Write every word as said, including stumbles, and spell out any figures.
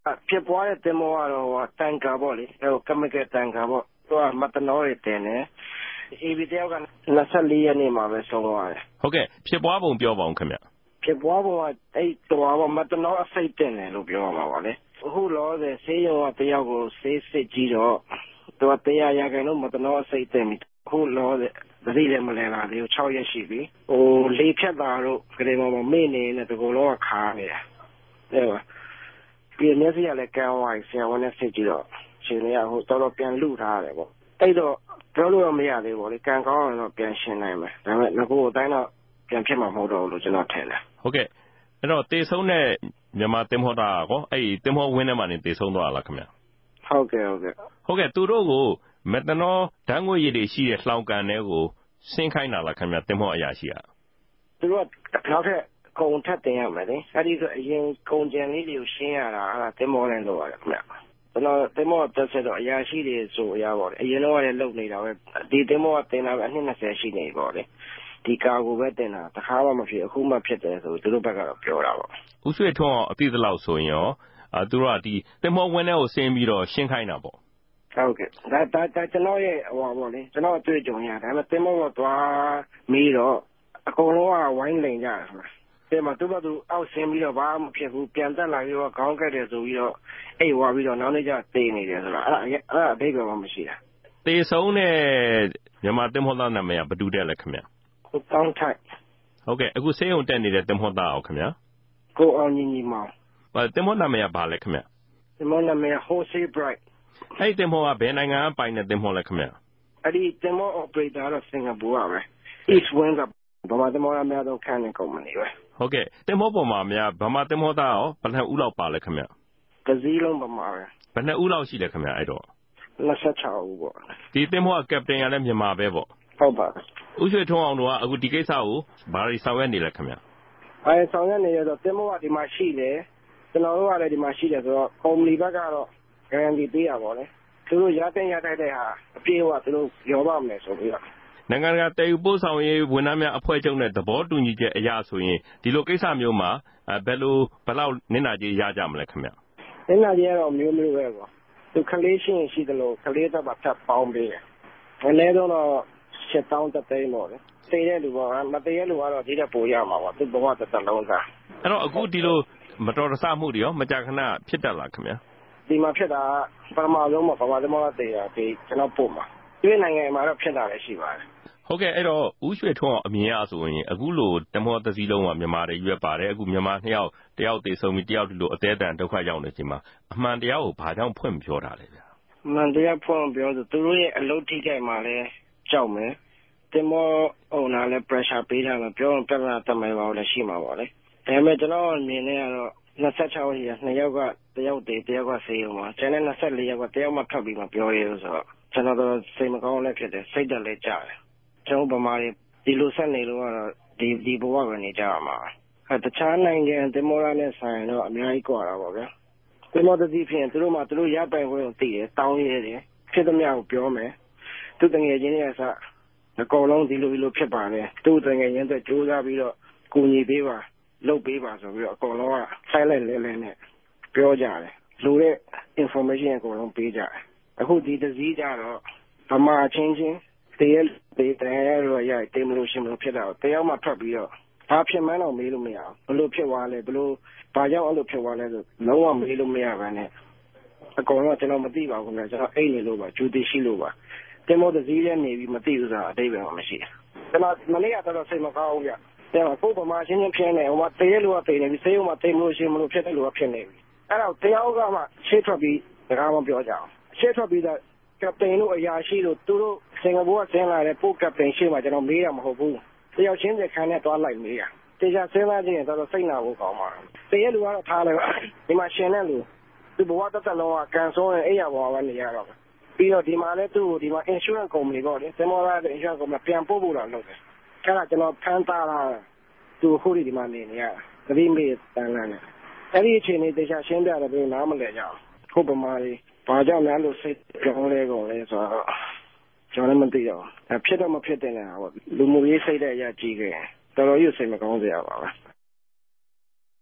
ဖြစ်ပွားတဲ့တင်မောကတော့တန်ကာပေါ့လေဟိုကမကတန်ကာပေါ့သူကမတနောတွေတင်တယ်အေဘီတယောက်ကနှစ်ဆယ့်လေးရက်နေ့မှာပဲဆုံးသွားတယ်ဟုတ်ကဲ့ဖြစ်ပွားပုံပြောပါဦးခင်ဗျဖြစ်ပွားပုံကအဲ့တော်မတနောအစိတ်တင်တယ်လို့ပြောမှာပါလေအခုလောဆယ်ဆေးရုံကတယောက်ကိုဆေးစစ်ကြည့်တော့သူကတရားရခိုင်လို့မတနောအစိတ်တင်ပြီအခုလောဆယ်သတိလည်းမလဲလာသေးဘူး၆ရက်ရှိပြီဟိုလေးဖြတ်တာတို့ခရီးပေါ်မှာမေ့နေတဲ့တကူလုံးကခါနေတာအဲ့ပါဒီမျက်စိကလည်းကန်းဝိုင်းဆရာဝန်နဲ့စစ်ကြည့်တော့ရှင်တွေကဟိုတော်တော်ပြန်လူထားရတယ်ပေါ့အဲ့တော့ပြောလို့မရသေးဘူးလေကံကောင်းရင်တော့ပြန်ရှင်းနိုင်မယ်ဒါပေမဲ့ငကိုအတိုင်းတော့ပြန်ဖြစ်မှာမဟုတ်တော့ဘူးလို့ကျွန်တော်ထင်တယ်ဟုတ်ကဲ့အဲ့တော့တေဆုံးတဲ့မြန်မာတင်မောတာကောအဲ့ဒီတင်မောဝင်းထဲမှာနေတေဆုံးသွားလားခင်ဗျဟုတ်ကဲ့ဟုတ်ကဲ့ဟုတ်ကဲ့သူတို့ကိုမက်သနောဓာတ်ငွေ့ရည်တွေရှိတဲ့လှောင်ကန်တွေကိုဆင်းခိုင်းတာလားခင်ဗျတင်မောအရာရှိကသူတို့ကနောက်ထပ်ကုံထပ်တင်ရမယ်လေအဲ့ဒီဆိုအရင်ကုံကြံလေးတွေကိုရှင်းရတာအဲ့ဒါတင်မောနဲ့လုပ်ရတယ်ခင်ဗျကျွန်တော်တင်မောတက်ဆက်တော့အရာရှိတွေဆိုအရာပေါ့လေအရင်တော့လည်းလုပ်နေတာပဲဒီတင်မောကတင်တာပဲအနှစ်၂၀ရှိနေပြီပေါ့လေဒီကာကိုပဲတင်တာတခါမှမဖြစ်အခုမှဖြစ်တယ်ဆိုသူတို့ဘက်ကတော့ပြောတာပေါ့ဦးရွှေထွန်းအောင်အတိအသလောက်ဆိုရင်ရောအဲသူတို့ကဒီတင်မောဝင်းထဲကိုဆင်းပြီးတော့ရှင်းခိုင်းတာပေါ့ဟုတ်ကဲ့ဒါဒါကျွန်တော်ရဲ့ဟိုပါလေကျွန်တော်အတွေ့အကြုံရဒါပေမဲ့တင်မောကသွားမီးတော့အကုန်လုံးကဝိုင်းလိန်ကြတယ်ဆိုတာတဲ့မှာသူ့ဘက်သူအောက်ဆင်းပြီးတော့ဘာမှမဖြစ်ဘူးပြန်တက်လာပြီးတော့ခေါင်းကက်တယ်ဆိုပြီးတော့အိတ်ဝါပြီးတော့နောက်နေ့ကျတေးနေတယ်ဆိုတာအဲ့ဒါအဲ့ဒါအဓိပ္ပာယ်မှမရှိတာတေဆုံးတဲ့မြန်မာတင်မောသားနာမည်ကဘယ်သူတဲ့လဲခင်ဗျကိုတောင်းထိုက်ဟုတ်ကဲ့အခုဆေးရုံတက်နေတဲ့တင်မောသားအောင်ခင်ဗျကိုအောင်ညီညီမောင်ဘာတင်မောနာမည်ကဘာလဲခင်ဗျတင်မောနာမည် Jose Bright အဲ့တင်မောကဘယ်နိုင်ငံကပိုင်တဲ့တင်မောလဲခင်ဗျအဲ့ဒီတင်မော operator တော့စင်ကာပူကပဲ East Wind ကဘာမှတင်မောအများဆုံးခံနေကုမ္ပဏီပဲဟုတ်ကဲ့တင်မောပေါ်မှာအများဗမာတင်မောသားရောဘယ်နှစ်ဦးလောက်ပါလဲခင်ဗျကစည်းလုံးဗမာပဲဘယ်နှစ်ဦးလောက်ရှိလဲခင်ဗျအဲ့တော့၂၆ဦးပေါ့ဒီတင်မောကကပတိန်ကလည်းမြန်မာပဲပေါ့ဟုတ်ပါဦးရွှေထွန်းအောင်တို့ကအခုဒီကိစ္စကိုဘာတွေဆောင်ရွက်နေလဲခင်ဗျအဲဆောင်ရွက်နေရတော့တင်မောကဒီမှာရှိတယ်ကျွန်တော်တို့ကလည်းဒီမှာရှိတယ်ဆိုတော့ကုမ္ပဏီဘက်ကတော့ guarantee ပေးရပါဘောလေသူတို့ရတဲ့ရတဲ့တဲ့ဟာအပြေးကသူတို့ရောပါမယ်ဆိုပြီးတော့နိုင်ငံတကာတည်ယူပို့ဆောင်ရေးဝန်ထမ်းများအဖွဲ့ချုပ်နဲ့သဘောတူညီချက်အရဆိုရင်ဒီလိုကိစ္စမျိုးမှာဘယ်လိုဘယ်လောက်နစ်နာကြေးရကြမလဲခင်ဗျနစ်နာကြေးကတော့မျိုးမျိုးပဲပေါ့သူကလေးရှင်းရှိတယ်လို့ကလေးတော့ဖြတ်ပေါင်းပေးတယ်အနည်းဆုံးတော့ရှစ်သောင်းတစ်သိန်းပေါ့လေတည်တဲ့လူပေါ့မတည်တဲ့လူကတော့ဒီတဲ့ပိုရမှာပေါ့သူဘဝတစ်သက်လုံးသားအဲ့တော့အခုဒီလိုမတော်တဆမှုတွေရောမကြာခဏဖြစ်တတ်လားခင်ဗျဒီမှာဖြစ်တာပထမဆုံးမှာဘာမှမတည်တာဒီကျွန်တော်ပို့မှာဒီနိုင်ငံမှာတော့ဖြစ်တာလည်းရှိပါတယ်ဟုတ်ကဲ့အဲ့တော့ဦးရွှေထွန်းအောင်အမြင်အဆိုရင်အခုလိုတမောတစည်းလုံးကမြန်မာတွေရွက်ပါတယ်အခုမြန်မာနှစ်ယောက်တယောက်တည်ဆုံးပြီးတယောက်ဒီလိုအသေးအတန်ဒုက္ခရောက်နေချိန်မှာအမှန်တရားကိုဘာကြောင့်ဖွင့်ပြောတာလဲဗျာအမှန်တရားဖွင့်ပြောဆိုသူတို့ရဲ့အလုပ်ထိခိုက်မှာလဲကြောက်မယ်တင်မောအုံနာလဲ pressure ပေးတာမှာပြောရင်ပြဿနာတမိုင်ပါလို့ရှိမှာပါလေဒါပေမဲ့ကျွန်တော်မြင်နေရတော့၂၆ရက်နှစ်ယောက်ကတယောက်တည်းတယောက်ကဆေးရုံမှာကျန်တဲ့၂၄ယောက်ကတယောက်မှဖတ်ပြီးမပြောရဘူးဆိုတော့ကျွန်တော်တို့စိတ်မကောင်းလည်းဖြစ်တယ်စိတ်တက်လည်းကြတယ်ကျွန်တော်ဗမာတွေဒီလိုဆက်နေလို့ကတော့ဒီဒီဘဝကနေကြရမှာအဲတခြားနိုင်ငံတင်မောရနဲ့ဆိုင်တော့အများကြီးกว่าတာပေါ့ဗျာတင်မောတတိဖြစ်ရင်သူတို့မှသူတို့ရပိုင်ခွင့်ကိုသိတယ်တောင်းရဲတယ်ဖြစ်သမျှကိုပြောမယ်သူတငယ်ချင်းရဲ့အစအကောင်လုံးဒီလိုဒီလိုဖြစ်ပါလေသူတငယ်ချင်းတွေကြိုးစားပြီးတော့ကူညီပေးပါလုပ်ပေးပါဆိုပြီးတော့အကောင်လုံးကဆိုင်လိုက်လဲလဲနဲ့ပြောကြတယ်လူတဲ့ information အကုန်လုံးပေးကြတယ်အခုဒီတစည်းကြတော့ဗမာချင်းချင်းတည်းတည်းတယ်ရောရတေးမလို့ရှင်မလို့ဖြစ်တာတယောက်မှထွက်ပြီးတော့ဘာဖြစ်မှန်းတော့မေးလို့မရအောင်ဘလို့ဖြစ်သွားလဲဘလို့ဘာကြောင့်အဲ့လိုဖြစ်သွားလဲဆိုလုံးဝမေးလို့မရပါနဲ့အကောင်လုံးကျွန်တော်မသိပါဘူးခင်ဗျကျွန်တော်အိတ်နေလို့ပါဂျူတီရှိလို့ပါတင်မောတစည်းလည်းနေပြီးမသိဘူးဆိုတာအတိတ်ပဲမရှိကျွန်တော်မနေ့ကတော့စိတ်မကောင်းဘူးဗျကျွန်တော်ကိုယ်ဗမာချင်းချင်းဖြစ်နေဟိုမှာတည်းလို့ကတည်နေပြီဆေးရုံမှာတည်မလို့ရှင်မလို့ဖြစ်တယ်လို့ကဖြစ်နေပြီအဲ့တော့တယောက်ကမှရှေ့ထွက်ပြီးစကားမပြောကြအောင်ရှေ့ထွက်ပြီးတော့ကပတိန်တို့အရာရှိတို့သူတို့စင်ကာပူကဆင်းလာတဲ့ပို့ကပတိန်ရှေ့မှာကျွန်တော်မေးရမဟုတ်ဘူးတယောက်ချင်းစခန်းနဲ့တွားလိုက်မေးရတေချာစဉ်းစားကြည့်ရင်တော်တော်စိတ်နာဖို့ကောင်းပါတည်းရဲ့လူကတော့ထားလိုက်ဒီမှာရှင်တဲ့လူသူဘဝတစ်သက်လုံးကကန်ဆိုးရင်အိယာဘဝပဲနေရတော့ပြီးတော့ဒီမှာလည်းသူ့ကိုဒီမှာ insurance company ပေါ့လေတင်မောလာတဲ့ insurance company ပြန်ပို့ဖို့တော့လုပ်တယ်အဲ့ဒါကျွန်တော်ဖမ်းသားလာသူခုဒီမှာနေနေရသတိမေ့တန်းလန်းနဲ့အဲ့ဒီအချိန်လေးတေချာရှင်းပြတယ်ဘယ်နားမလဲကြအောင်ခုပမာလေးဘာကြောင့်များလို့စိတ်ကြောင်းလဲကုန်လဲဆိုတော့ကျွန်တော်လည်းမသိတော့ဖြစ်တော့မဖြစ်တဲ့နေဟာပေါ့လူမှုရေးစိတ်တဲ့အရာကြီးခဲ့တော်တော်ကြီးစိတ်မကောင်းစရာပါပဲ